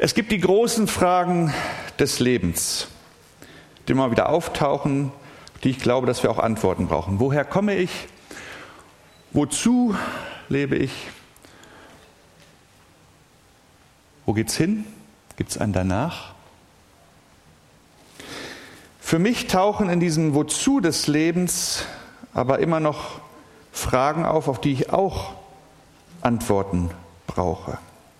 Es gibt die großen Fragen des Lebens, die immer wieder auftauchen, die ich glaube, dass wir auch Antworten brauchen. Woher komme ich? Wozu lebe ich? Wo geht's hin? Gibt es ein Danach? Für mich tauchen in diesem Wozu des Lebens aber immer noch Fragen auf die ich auch Antworten brauche.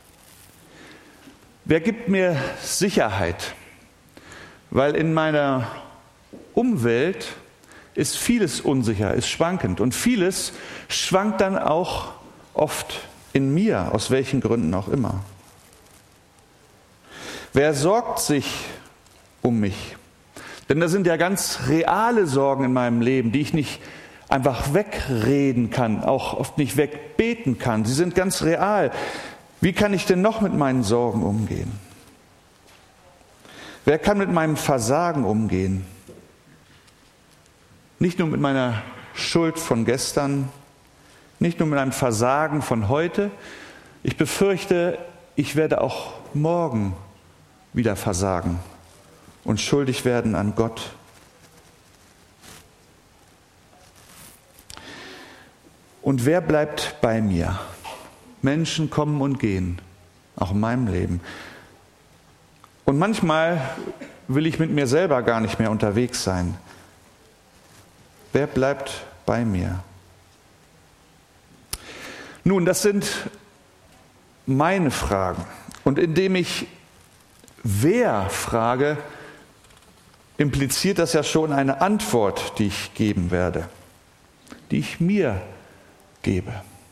Wer gibt mir Sicherheit? Weil in meiner Umwelt ist vieles unsicher, ist schwankend. Und vieles schwankt dann auch oft in mir, aus welchen Gründen auch immer. Wer sorgt sich um mich? Denn das sind ja ganz reale Sorgen in meinem Leben, die ich nicht einfach wegreden kann, auch oft nicht wegbeten kann. Sie sind ganz real. Wie kann ich denn noch mit meinen Sorgen umgehen? Wer kann mit meinem Versagen umgehen? Nicht nur mit meiner Schuld von gestern, nicht nur mit einem Versagen von heute. Ich befürchte, ich werde auch morgen wieder versagen und schuldig werden an Gott. Und wer bleibt bei mir? Menschen kommen und gehen, auch in meinem Leben. Und manchmal will ich mit mir selber gar nicht mehr unterwegs sein. Wer bleibt bei mir? Nun, das sind meine Fragen. Und indem ich wer frage, impliziert das ja schon eine Antwort, die ich geben werde, die ich mir gebe.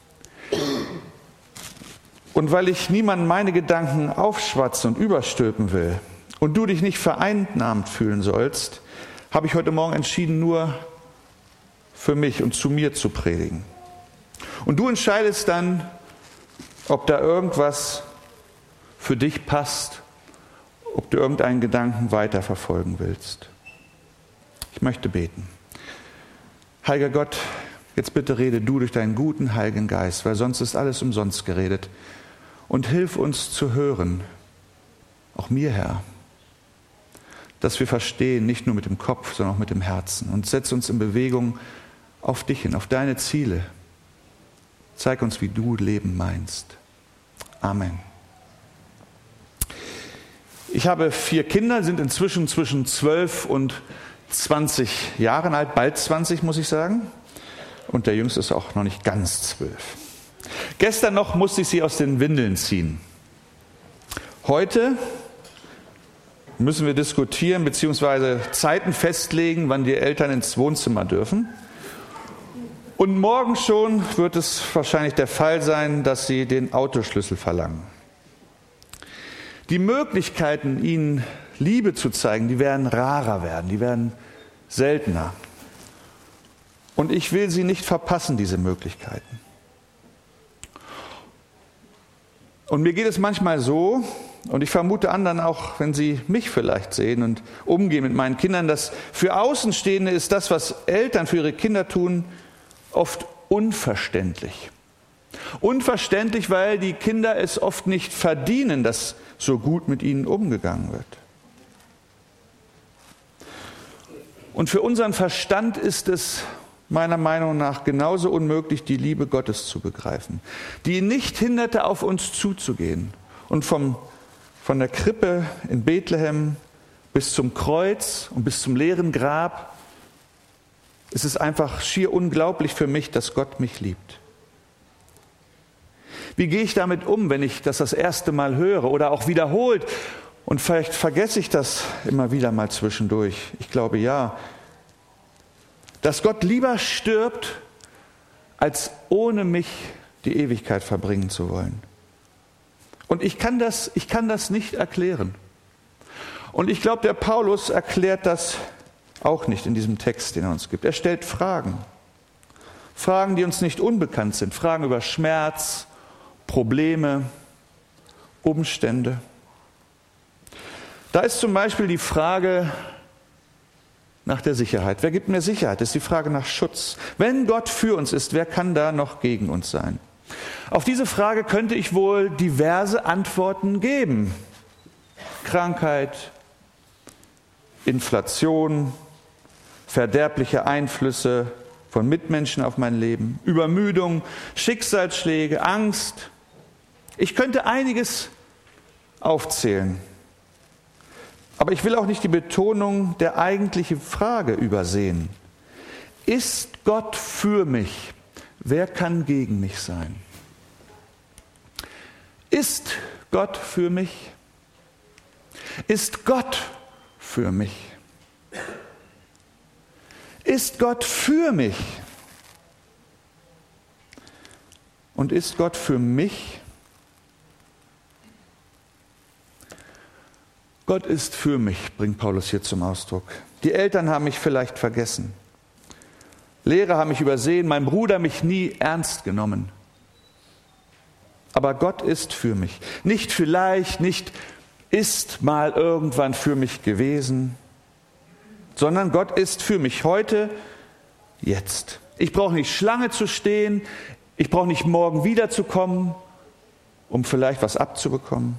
Und weil ich niemandem meine Gedanken aufschwatzen und überstülpen will und du dich nicht vereinnahmt fühlen sollst, habe ich heute Morgen entschieden, nur für mich und zu mir zu predigen. Und du entscheidest dann, ob da irgendwas für dich passt, ob du irgendeinen Gedanken weiterverfolgen willst. Ich möchte beten. Heiliger Gott, jetzt bitte rede du durch deinen guten Heiligen Geist, weil sonst ist alles umsonst geredet. Und hilf uns zu hören, auch mir, Herr, dass wir verstehen, nicht nur mit dem Kopf, sondern auch mit dem Herzen. Und setz uns in Bewegung auf dich hin, auf deine Ziele. Zeig uns, wie du Leben meinst. Amen. Ich habe 4 Kinder, sind inzwischen zwischen 12 und 20 Jahren alt, bald 20 muss ich sagen. Und der Jüngste ist auch noch nicht ganz 12. Gestern noch musste ich sie aus den Windeln ziehen. Heute müssen wir diskutieren bzw. Zeiten festlegen, wann die Eltern ins Wohnzimmer dürfen. Und morgen schon wird es wahrscheinlich der Fall sein, dass sie den Autoschlüssel verlangen. Die Möglichkeiten, ihnen Liebe zu zeigen, die werden rarer werden, die werden seltener. Und ich will sie nicht verpassen, diese Möglichkeiten. Und mir geht es manchmal so, und ich vermute anderen auch, wenn sie mich vielleicht sehen und umgehen mit meinen Kindern, dass für Außenstehende ist das, was Eltern für ihre Kinder tun, oft unverständlich. Unverständlich, weil die Kinder es oft nicht verdienen, dass so gut mit ihnen umgegangen wird. Und für unseren Verstand ist es meiner Meinung nach genauso unmöglich, die Liebe Gottes zu begreifen, die ihn nicht hinderte, auf uns zuzugehen. Und von der Krippe in Bethlehem bis zum Kreuz und bis zum leeren Grab ist es einfach schier unglaublich für mich, dass Gott mich liebt. Wie gehe ich damit um, wenn ich das erste Mal höre oder auch wiederholt? Und vielleicht vergesse ich das immer wieder mal zwischendurch. Ich glaube ja, dass Gott lieber stirbt, als ohne mich die Ewigkeit verbringen zu wollen. Und ich kann das nicht erklären. Und ich glaube, der Paulus erklärt das auch nicht in diesem Text, den er uns gibt. Er stellt Fragen. Fragen, die uns nicht unbekannt sind. Fragen über Schmerz, Probleme, Umstände. Da ist zum Beispiel die Frage nach der Sicherheit. Wer gibt mir Sicherheit? Das ist die Frage nach Schutz. Wenn Gott für uns ist, wer kann da noch gegen uns sein? Auf diese Frage könnte ich wohl diverse Antworten geben. Krankheit, Inflation, verderbliche Einflüsse von Mitmenschen auf mein Leben, Übermüdung, Schicksalsschläge, Angst. Ich könnte einiges aufzählen. Aber ich will auch nicht die Betonung der eigentlichen Frage übersehen. Ist Gott für mich? Wer kann gegen mich sein? Ist Gott für mich? Ist Gott für mich? Ist Gott für mich? Und ist Gott für mich? Gott ist für mich, bringt Paulus hier zum Ausdruck. Die Eltern haben mich vielleicht vergessen. Lehrer haben mich übersehen, mein Bruder mich nie ernst genommen. Aber Gott ist für mich. Nicht vielleicht, nicht ist mal irgendwann für mich gewesen, sondern Gott ist für mich heute, jetzt. Ich brauche nicht Schlange zu stehen, ich brauche nicht morgen wiederzukommen, um vielleicht was abzubekommen.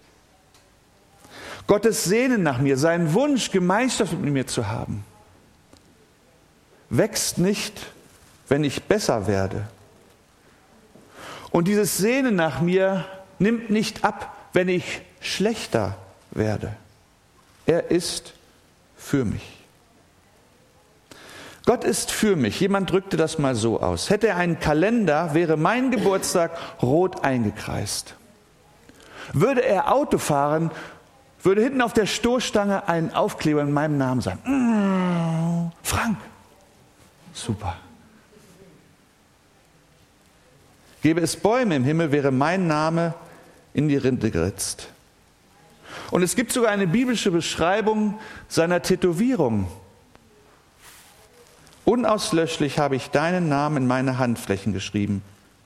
Gottes Sehnen nach mir, sein Wunsch, Gemeinschaft mit mir zu haben, wächst nicht, wenn ich besser werde. Und dieses Sehnen nach mir nimmt nicht ab, wenn ich schlechter werde. Er ist für mich. Gott ist für mich. Jemand drückte das mal so aus. Hätte er einen Kalender, wäre mein Geburtstag rot eingekreist. Würde er Auto fahren, würde hinten auf der Stoßstange ein Aufkleber in meinem Namen sein. Frank. Super. Gäbe es Bäume im Himmel, wäre mein Name in die Rinde geritzt. Und es gibt sogar eine biblische Beschreibung seiner Tätowierung. Unauslöschlich habe ich deinen Namen in meine Handflächen geschrieben.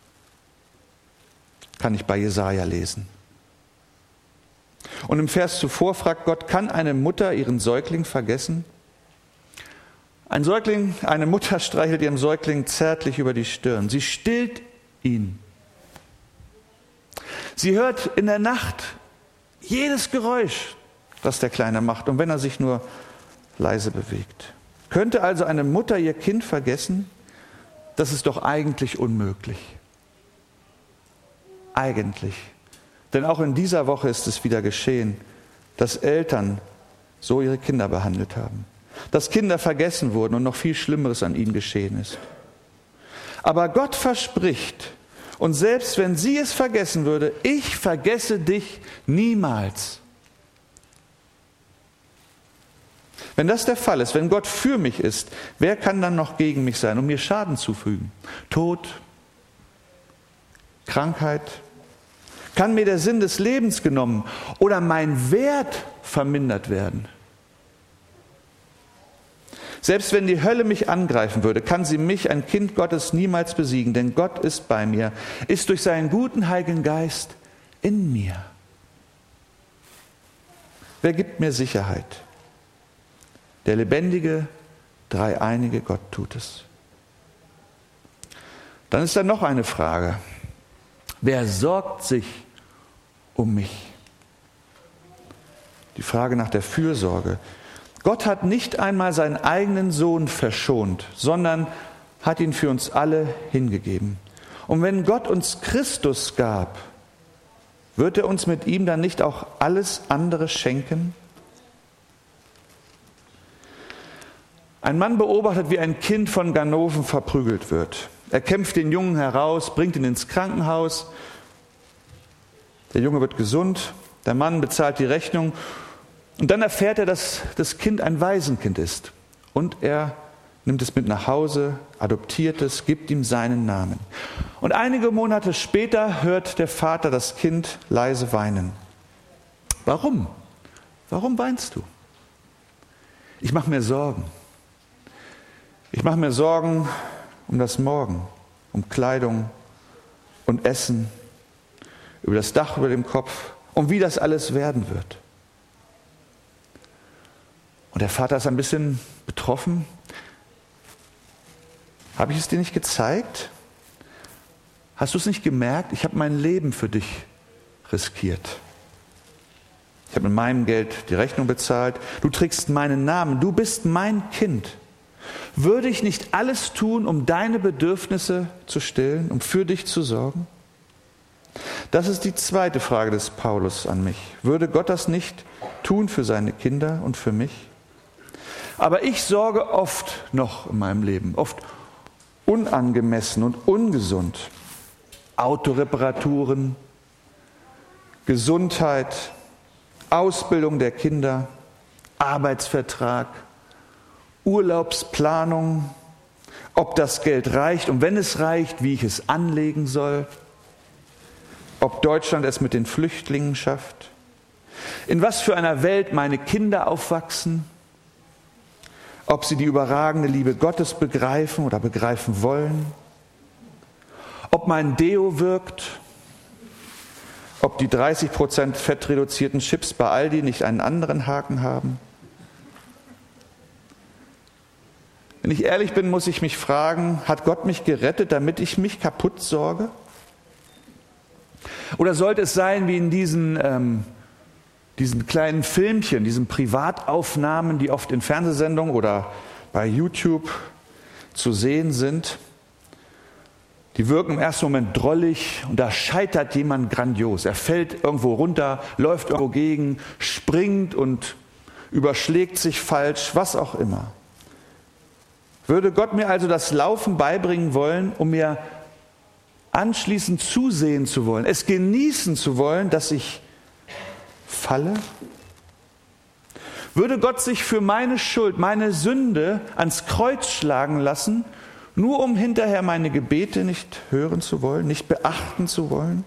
Kann ich bei Jesaja lesen. Und im Vers zuvor fragt Gott, kann eine Mutter ihren Säugling vergessen? Eine Mutter streichelt ihrem Säugling zärtlich über die Stirn. Sie stillt ihn. Sie hört in der Nacht jedes Geräusch, das der Kleine macht, und wenn er sich nur leise bewegt. Könnte also eine Mutter ihr Kind vergessen? Das ist doch eigentlich unmöglich. Eigentlich. Denn auch in dieser Woche ist es wieder geschehen, dass Eltern so ihre Kinder behandelt haben. Dass Kinder vergessen wurden und noch viel Schlimmeres an ihnen geschehen ist. Aber Gott verspricht, und selbst wenn sie es vergessen würde, ich vergesse dich niemals. Wenn das der Fall ist, wenn Gott für mich ist, wer kann dann noch gegen mich sein und mir Schaden zufügen? Tod, Krankheit, kann mir der Sinn des Lebens genommen oder mein Wert vermindert werden? Selbst wenn die Hölle mich angreifen würde, kann sie mich, ein Kind Gottes, niemals besiegen, denn Gott ist bei mir, ist durch seinen guten Heiligen Geist in mir. Wer gibt mir Sicherheit? Der lebendige, dreieinige Gott tut es. Dann ist da noch eine Frage. Wer sorgt sich um mich? Die Frage nach der Fürsorge. Gott hat nicht einmal seinen eigenen Sohn verschont, sondern hat ihn für uns alle hingegeben. Und wenn Gott uns Christus gab, wird er uns mit ihm dann nicht auch alles andere schenken? Ein Mann beobachtet, wie ein Kind von Ganoven verprügelt wird. Er kämpft den Jungen heraus, bringt ihn ins Krankenhaus. Der Junge wird gesund, der Mann bezahlt die Rechnung. Und dann erfährt er, dass das Kind ein Waisenkind ist. Und er nimmt es mit nach Hause, adoptiert es, gibt ihm seinen Namen. Und einige Monate später hört der Vater das Kind leise weinen. Warum? Warum weinst du? Ich mache mir Sorgen. Ich mache mir Sorgen um das Morgen, um Kleidung und Essen, über das Dach über dem Kopf, um wie das alles werden wird. Und der Vater ist ein bisschen betroffen. Habe ich es dir nicht gezeigt? Hast du es nicht gemerkt? Ich habe mein Leben für dich riskiert. Ich habe mit meinem Geld die Rechnung bezahlt. Du trägst meinen Namen. Du bist mein Kind. Würde ich nicht alles tun, um deine Bedürfnisse zu stillen, um für dich zu sorgen? Das ist die zweite Frage des Paulus an mich. Würde Gott das nicht tun für seine Kinder und für mich? Aber ich sorge oft noch in meinem Leben, oft unangemessen und ungesund. Autoreparaturen, Gesundheit, Ausbildung der Kinder, Arbeitsvertrag, Urlaubsplanung, ob das Geld reicht und wenn es reicht, wie ich es anlegen soll, ob Deutschland es mit den Flüchtlingen schafft, in was für einer Welt meine Kinder aufwachsen, ob sie die überragende Liebe Gottes begreifen oder begreifen wollen, ob mein Deo wirkt, ob die 30% fettreduzierten Chips bei Aldi nicht einen anderen Haken haben. Wenn ich ehrlich bin, muss ich mich fragen, hat Gott mich gerettet, damit ich mich kaputt sorge? Oder sollte es sein wie in diesen kleinen Filmchen, diesen Privataufnahmen, die oft in Fernsehsendungen oder bei YouTube zu sehen sind? Die wirken im ersten Moment drollig und da scheitert jemand grandios. Er fällt irgendwo runter, läuft irgendwo gegen, springt und überschlägt sich falsch, was auch immer. Würde Gott mir also das Laufen beibringen wollen, um mir anschließend zusehen zu wollen, es genießen zu wollen, dass ich falle? Würde Gott sich für meine Schuld, meine Sünde ans Kreuz schlagen lassen, nur um hinterher meine Gebete nicht hören zu wollen, nicht beachten zu wollen?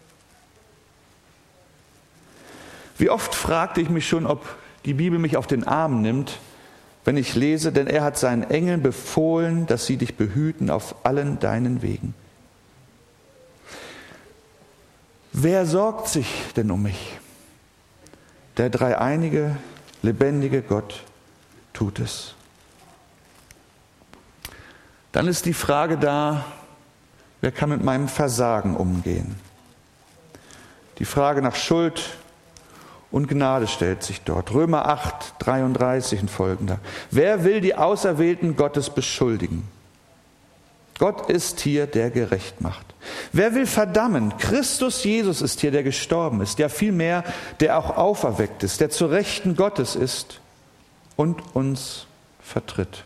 Wie oft fragte ich mich schon, ob die Bibel mich auf den Arm nimmt, wenn ich lese, denn er hat seinen Engeln befohlen, dass sie dich behüten auf allen deinen Wegen. Wer sorgt sich denn um mich? Der dreieinige, lebendige Gott tut es. Dann ist die Frage da, wer kann mit meinem Versagen umgehen? Die Frage nach Schuld und Gnade stellt sich dort. Römer 8, 33 und folgender. Wer will die Auserwählten Gottes beschuldigen? Gott ist hier, der gerecht macht. Wer will verdammen? Christus Jesus ist hier, der gestorben ist. Ja, vielmehr, der auch auferweckt ist, der zur Rechten Gottes ist und uns vertritt.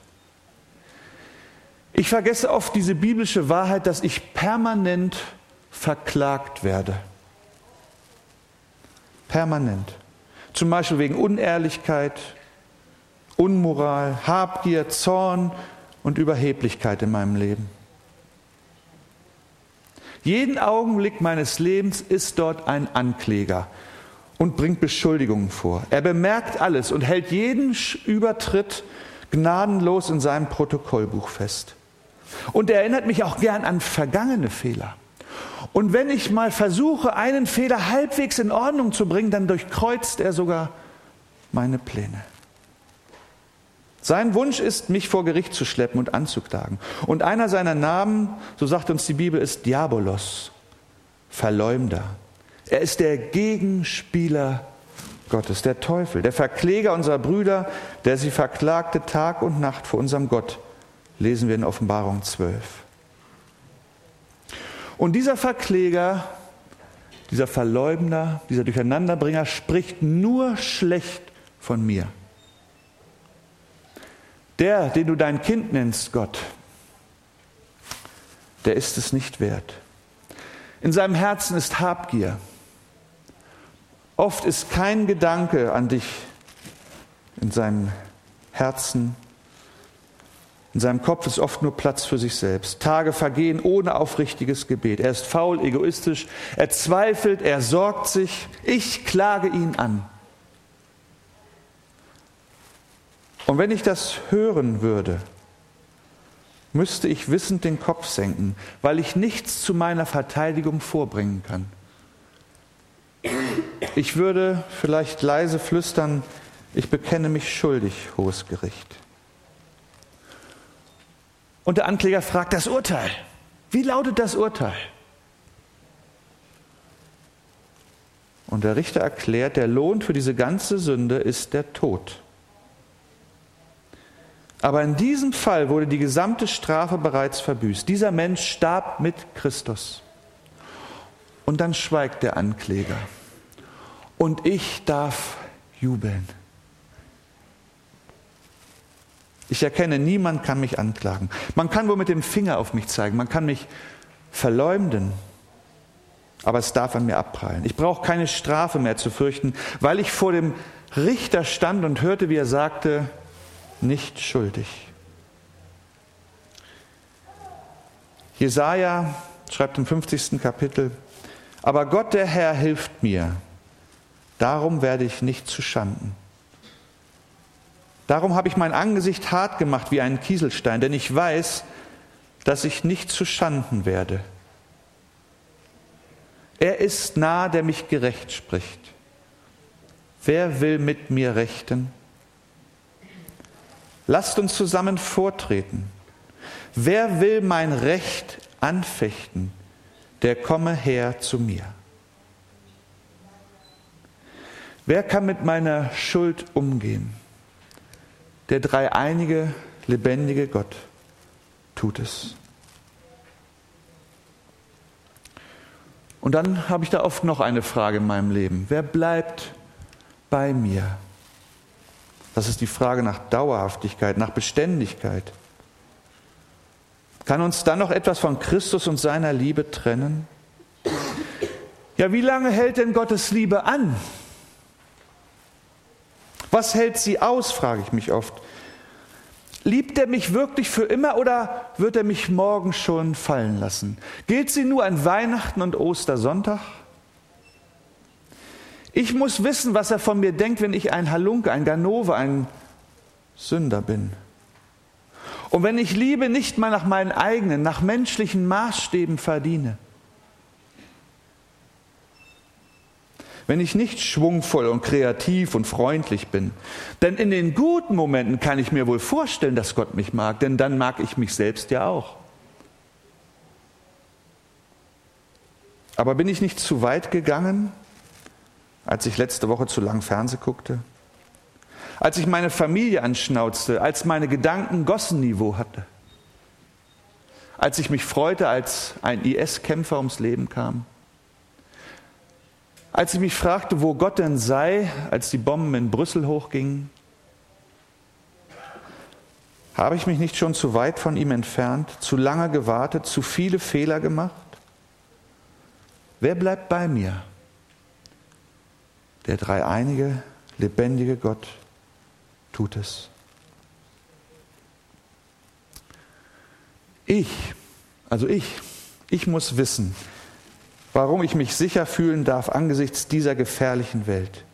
Ich vergesse oft diese biblische Wahrheit, dass ich permanent verklagt werde. Permanent. Zum Beispiel wegen Unehrlichkeit, Unmoral, Habgier, Zorn und Überheblichkeit in meinem Leben. Jeden Augenblick meines Lebens ist dort ein Ankläger und bringt Beschuldigungen vor. Er bemerkt alles und hält jeden Übertritt gnadenlos in seinem Protokollbuch fest. Und er erinnert mich auch gern an vergangene Fehler. Und wenn ich mal versuche, einen Fehler halbwegs in Ordnung zu bringen, dann durchkreuzt er sogar meine Pläne. Sein Wunsch ist, mich vor Gericht zu schleppen und anzuklagen. Und einer seiner Namen, so sagt uns die Bibel, ist Diabolos, Verleumder. Er ist der Gegenspieler Gottes, der Teufel, der Verkläger unserer Brüder, der sie verklagte Tag und Nacht vor unserem Gott, lesen wir in Offenbarung 12. Und dieser Verkläger, dieser Verleumder, dieser Durcheinanderbringer spricht nur schlecht von mir. Der, den du dein Kind nennst, Gott, der ist es nicht wert. In seinem Herzen ist Habgier. Oft ist kein Gedanke an dich in seinem Herzen. In seinem Kopf ist oft nur Platz für sich selbst. Tage vergehen ohne aufrichtiges Gebet. Er ist faul, egoistisch, er zweifelt, er sorgt sich. Ich klage ihn an. Und wenn ich das hören würde, müsste ich wissend den Kopf senken, weil ich nichts zu meiner Verteidigung vorbringen kann. Ich würde vielleicht leise flüstern, ich bekenne mich schuldig, hohes Gericht. Und der Ankläger fragt das Urteil. Wie lautet das Urteil? Und der Richter erklärt, der Lohn für diese ganze Sünde ist der Tod. Aber in diesem Fall wurde die gesamte Strafe bereits verbüßt. Dieser Mensch starb mit Christus. Und dann schweigt der Ankläger. Und ich darf jubeln. Ich erkenne, niemand kann mich anklagen. Man kann wohl mit dem Finger auf mich zeigen, man kann mich verleumden, aber es darf an mir abprallen. Ich brauche keine Strafe mehr zu fürchten, weil ich vor dem Richter stand und hörte, wie er sagte, nicht schuldig. Jesaja schreibt im 50. Kapitel, aber Gott der Herr hilft mir, darum werde ich nicht zu Schanden. Darum habe ich mein Angesicht hart gemacht wie einen Kieselstein, denn ich weiß, dass ich nicht zu Schanden werde. Er ist nah, der mich gerecht spricht. Wer will mit mir rechten? Lasst uns zusammen vortreten. Wer will mein Recht anfechten, der komme her zu mir. Wer kann mit meiner Schuld umgehen? Der dreieinige, lebendige Gott tut es. Und dann habe ich da oft noch eine Frage in meinem Leben. Wer bleibt bei mir? Das ist die Frage nach Dauerhaftigkeit, nach Beständigkeit. Kann uns dann noch etwas von Christus und seiner Liebe trennen? Ja, wie lange hält denn Gottes Liebe an? Was hält sie aus, frage ich mich oft. Liebt er mich wirklich für immer oder wird er mich morgen schon fallen lassen? Gilt sie nur an Weihnachten und Ostersonntag? Ich muss wissen, was er von mir denkt, wenn ich ein Halunke, ein Ganove, ein Sünder bin. Und wenn ich Liebe nicht mal nach meinen eigenen, nach menschlichen Maßstäben verdiene. Wenn ich nicht schwungvoll und kreativ und freundlich bin. Denn in den guten Momenten kann ich mir wohl vorstellen, dass Gott mich mag, denn dann mag ich mich selbst ja auch. Aber bin ich nicht zu weit gegangen, als ich letzte Woche zu lang Fernsehen guckte? Als ich meine Familie anschnauzte, als meine Gedanken Gossenniveau hatte? Als ich mich freute, als ein IS-Kämpfer ums Leben kam? Als ich mich fragte, wo Gott denn sei, als die Bomben in Brüssel hochgingen? Habe ich mich nicht schon zu weit von ihm entfernt, zu lange gewartet, zu viele Fehler gemacht? Wer bleibt bei mir? Der dreieinige, lebendige Gott tut es. Ich muss wissen, warum ich mich sicher fühlen darf angesichts dieser gefährlichen Welt.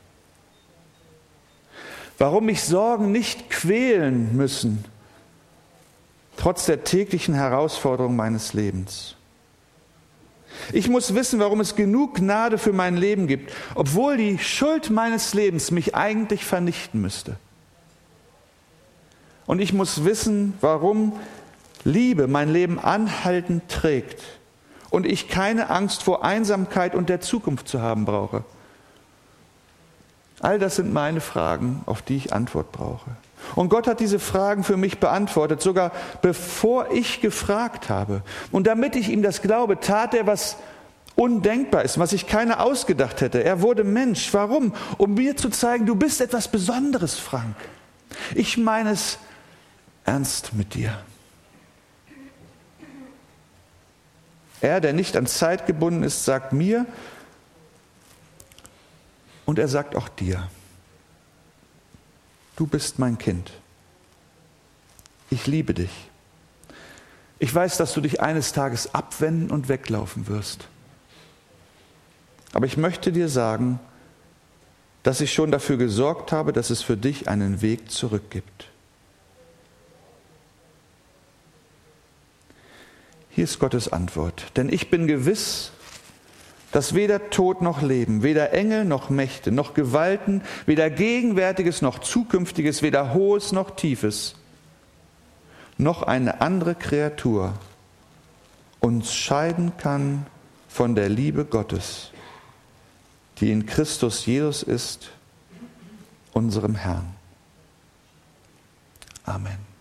Warum mich Sorgen nicht quälen müssen, trotz der täglichen Herausforderungen meines Lebens. Ich muss wissen, warum es genug Gnade für mein Leben gibt, obwohl die Schuld meines Lebens mich eigentlich vernichten müsste. Und ich muss wissen, warum Liebe mein Leben anhaltend trägt und ich keine Angst vor Einsamkeit und der Zukunft zu haben brauche. All das sind meine Fragen, auf die ich Antwort brauche. Und Gott hat diese Fragen für mich beantwortet, sogar bevor ich gefragt habe. Und damit ich ihm das glaube, tat er, was undenkbar ist, was sich keiner ausgedacht hätte. Er wurde Mensch. Warum? Um mir zu zeigen, du bist etwas Besonderes, Frank. Ich meine es ernst mit dir. Er, der nicht an Zeit gebunden ist, sagt mir und er sagt auch dir, du bist mein Kind. Ich liebe dich. Ich weiß, dass du dich eines Tages abwenden und weglaufen wirst. Aber ich möchte dir sagen, dass ich schon dafür gesorgt habe, dass es für dich einen Weg zurück gibt. Hier ist Gottes Antwort. Denn ich bin gewiss, dass weder Tod noch Leben, weder Engel noch Mächte, noch Gewalten, weder Gegenwärtiges noch Zukünftiges, weder Hohes noch Tiefes, noch eine andere Kreatur uns scheiden kann von der Liebe Gottes, die in Christus Jesus ist, unserem Herrn. Amen.